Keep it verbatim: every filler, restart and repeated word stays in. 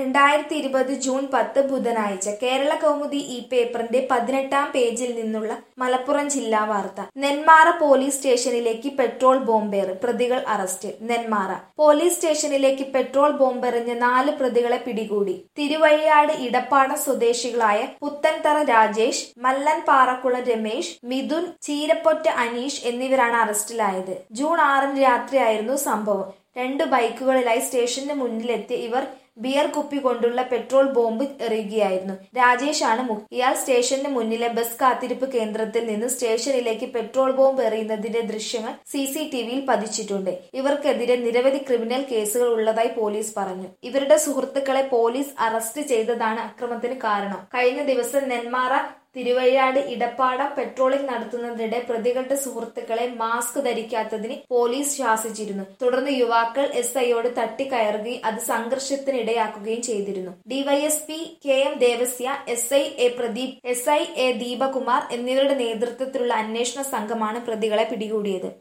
രണ്ടായിരത്തി ഇരുപത് ജൂൺ പത്ത് ബുധനാഴ്ച കേരള കൗമുദി ഈ പേപ്പറിന്റെ പതിനെട്ടാം പേജിൽ നിന്നുള്ള മലപ്പുറം ജില്ലാ വാർത്ത. നെന്മാറ പോലീസ് സ്റ്റേഷനിലേക്ക് പെട്രോൾ ബോംബേറ്, പ്രതികൾ അറസ്റ്റ്. നെന്മാറ പോലീസ് സ്റ്റേഷനിലേക്ക് പെട്രോൾ ബോംബെറിഞ്ഞ നാല് പ്രതികളെ പിടികൂടി. തിരുവഴിയാട് ഇടപ്പാടം സ്വദേശികളായ പുത്തൻതറ രാജേഷ്, മല്ലൻ പാറക്കുളം രമേശ്, മിഥുൻ, ചീരപ്പൊറ്റ അനീഷ് എന്നിവരാണ് അറസ്റ്റിലായത്. ജൂൺ ആറിന് രാത്രിയായിരുന്നു സംഭവം. രണ്ടു ബൈക്കുകളിലായി സ്റ്റേഷന് മുന്നിലെത്തിയ ഇവർ ബിയർ കുപ്പി കൊണ്ടുള്ള പെട്രോൾ ബോംബ് എറിയുകയായിരുന്നു. രാജേഷ് ആണ് മുഖ്യ. ഇയാൾ സ്റ്റേഷന് മുന്നിലെ ബസ് കാത്തിരിപ്പ് കേന്ദ്രത്തിൽ നിന്ന് സ്റ്റേഷനിലേക്ക് പെട്രോൾ ബോംബ് എറിയുന്നതിന്റെ ദൃശ്യങ്ങൾ സി സി ടി വിയിൽ പതിച്ചിട്ടുണ്ട്. ഇവർക്കെതിരെ നിരവധി ക്രിമിനൽ കേസുകൾ ഉള്ളതായി പോലീസ് പറഞ്ഞു. ഇവരുടെ സുഹൃത്തുക്കളെ പോലീസ് അറസ്റ്റ് ചെയ്തതാണ് അക്രമത്തിന് കാരണം. കഴിഞ്ഞ ദിവസം നെന്മാറ തിരുവഴിയാട് ഇടപ്പാടം പെട്രോളിംഗ് നടത്തുന്നതിനിടെ പ്രതികളുടെ സുഹൃത്തുക്കളെ മാസ്ക് ധരിക്കാത്തതിന് പോലീസ് ശാസിച്ചിരുന്നു. തുടർന്ന് യുവാക്കൾ എസ് ഐയോട് തട്ടിക്കയറുകയും അത് സംഘർഷത്തിനിടയാക്കുകയും ചെയ്തിരുന്നു. DYSP K M Devasya, S I A Pradeep, S I A Deepakumar എന്നിവരുടെ നേതൃത്വത്തിലുള്ള അന്വേഷണ സംഘമാണ് പ്രതികളെ പിടികൂടിയത്.